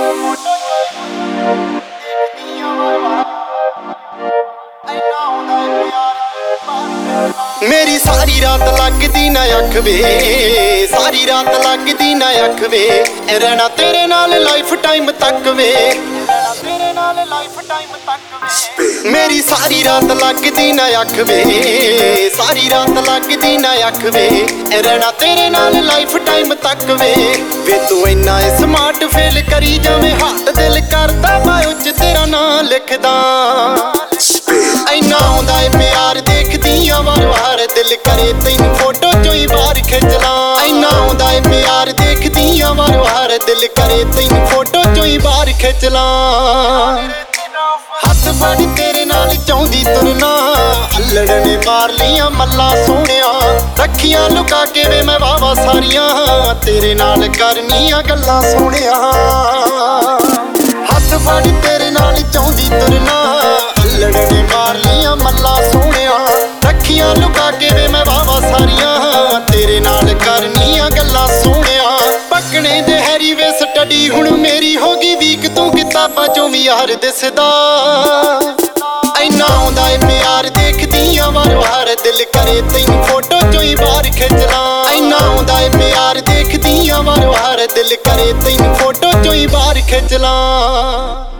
मेरी सारी रात लगदी ना अख वे, सारी रात लगदी ना अख वे, रहना तेरे नाल लाइफ टाइम तक वे, तेरे नाल लाइफ टाइम तक वे। मेरी सारी रात लगदी ना अख वे, सारी रात लगदी ना अख वे, रहना तेरे नाल लाइफ टाइम तक वे। वे तू इन्ना स्मार्ट फेल करी जावे, हाथ दिल करदा मैं उच तेरा नाम लिखदा। इन्ना आउंदा है प्यार देखदी आ वार वार, दिल करे तैनू फोटो चों ही बाहर खिच ला। इन्ना आउंदा है प्यार देखदी आ वार वार, दिल करे तैनू फोटो चों ही बाहर खिच ला। हथ फड़ तेरे नाल चाहुंदी तुरना, अल्लड़ ने मार लियां मल्ला सोहणिया, रखियां लुका के वे मैं वावा सारियां, तेरे नाल करनियां गल्लां सोहणिया। हथ फड़ तेरे नाल चाहुंदी तुरना, अल्लड़ ने मार लियां मल्ला सोहणिया, रखियां लुका के वे मैं वावा सारियां, तेरे नाल करनियां गल्लां सोहणिया। पकने दे हैरी वे स्टडी हुण मेरी होगी वीक, तू किताबां चों भी यार दिसदा। इन्ना आउंदा है प्यार देखदी आ वार वार, दिल करे तैनू फोटो चों ही बाहर खिच ला। इन्ना आउंदा है प्यार देखदी आ वार वार, दिल करे तैनू फोटो चों ही बाहर खिच ला।